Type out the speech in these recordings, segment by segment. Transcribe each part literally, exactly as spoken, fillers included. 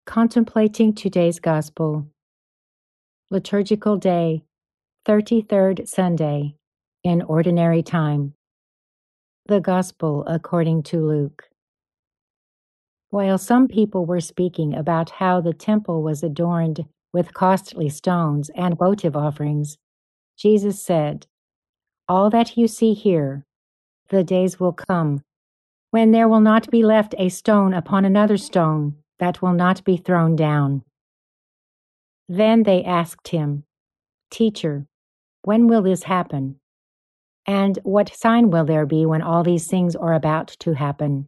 Contemplating today's Gospel. Liturgical Day, thirty-third Sunday, in Ordinary Time. The Gospel according to Luke. While some people were speaking about how the temple was adorned with costly stones and votive offerings, Jesus said, "All that you see here, the days will come when there will not be left a stone upon another stone that will not be thrown down." Then they asked him, "Teacher, when will this happen? And what sign will there be when all these things are about to happen?"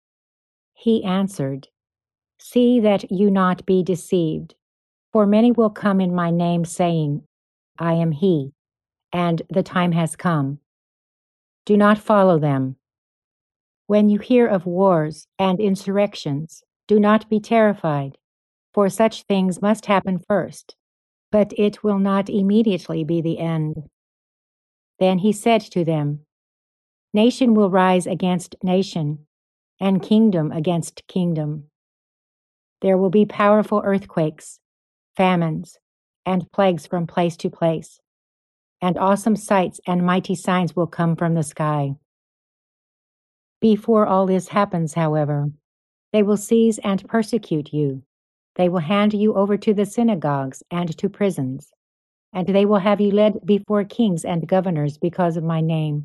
He answered, "See that you not be deceived, for many will come in my name saying, 'I am he,' and 'the time has come.' Do not follow them. When you hear of wars and insurrections, do not be terrified, for such things must happen first, but it will not immediately be the end." Then he said to them, "Nation will rise against nation, and kingdom against kingdom. There will be powerful earthquakes, famines, and plagues from place to place, and awesome sights and mighty signs will come from the sky. Before all this happens, however, they will seize and persecute you. They will hand you over to the synagogues and to prisons, and they will have you led before kings and governors because of my name.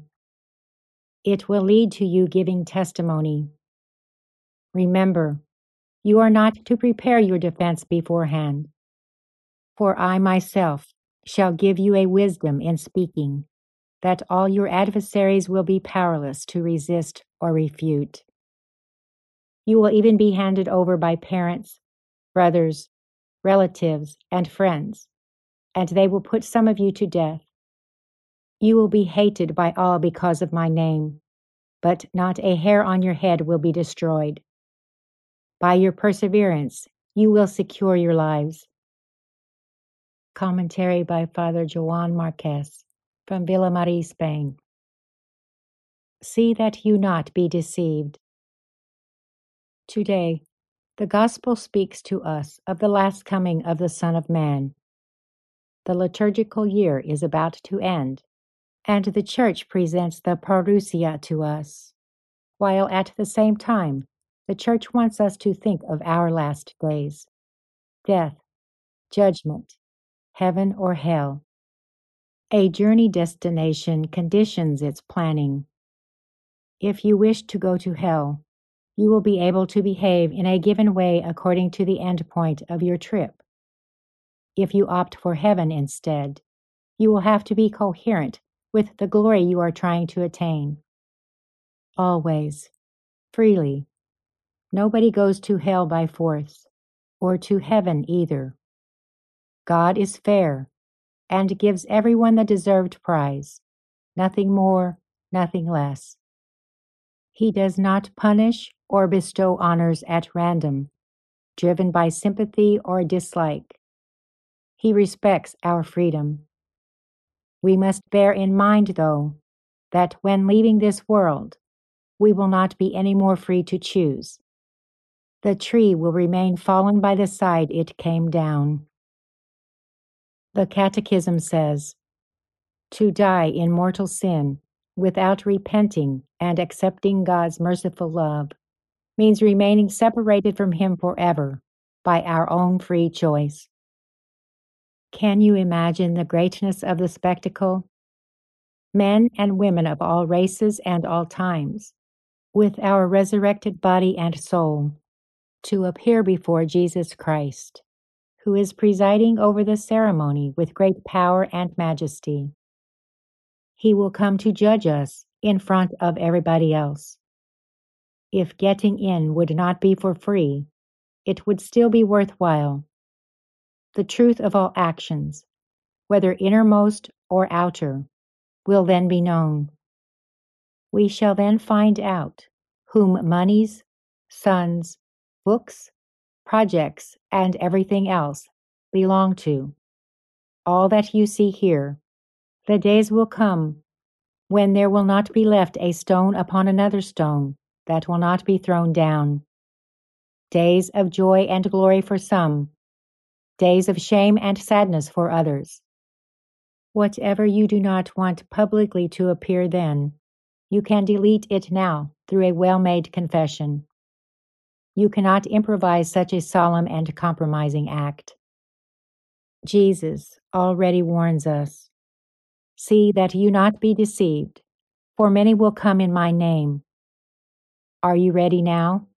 It will lead to you giving testimony. Remember, you are not to prepare your defense beforehand, for I myself shall give you a wisdom in speaking, that all your adversaries will be powerless to resist or refute. You will even be handed over by parents, brothers, relatives, and friends, and they will put some of you to death. You will be hated by all because of my name, but not a hair on your head will be destroyed. By your perseverance, you will secure your lives." Commentary by Father Joan Marquez from Villamarí, Spain. See that you not be deceived. Today, the Gospel speaks to us of the last coming of the Son of Man. The liturgical year is about to end, and the Church presents the parousia to us, while at the same time, the Church wants us to think of our last days: death, judgment, heaven or hell. A journey destination conditions its planning. If you wish to go to hell, you will be able to behave in a given way according to the end point of your trip. If you opt for heaven instead, you will have to be coherent with the glory you are trying to attain. Always, freely. Nobody goes to hell by force, or to heaven either. God is fair and gives everyone the deserved prize, nothing more, nothing less. He does not punish or bestow honors at random, driven by sympathy or dislike. He respects our freedom. We must bear in mind, though, that when leaving this world, we will not be any more free to choose. The tree will remain fallen by the side it came down. The Catechism says, "To die in mortal sin without repenting and accepting God's merciful love means remaining separated from Him forever by our own free choice." Can you imagine the greatness of the spectacle? Men and women of all races and all times, with our resurrected body and soul, to appear before Jesus Christ, who is presiding over the ceremony with great power and majesty. He will come to judge us in front of everybody else. If getting in would not be for free, it would still be worthwhile. The truth of all actions, whether innermost or outer, will then be known. We shall then find out whom monies, sons, books, projects, and everything else belong to. All that you see here, the days will come when there will not be left a stone upon another stone that will not be thrown down. days of joy and glory for some, days of shame and sadness for others. Whatever you do not want publicly to appear then, you can delete it now through a well-made confession. You cannot improvise such a solemn and compromising act. Jesus already warns us, "See that you not be deceived, for many will come in my name." Are you ready now?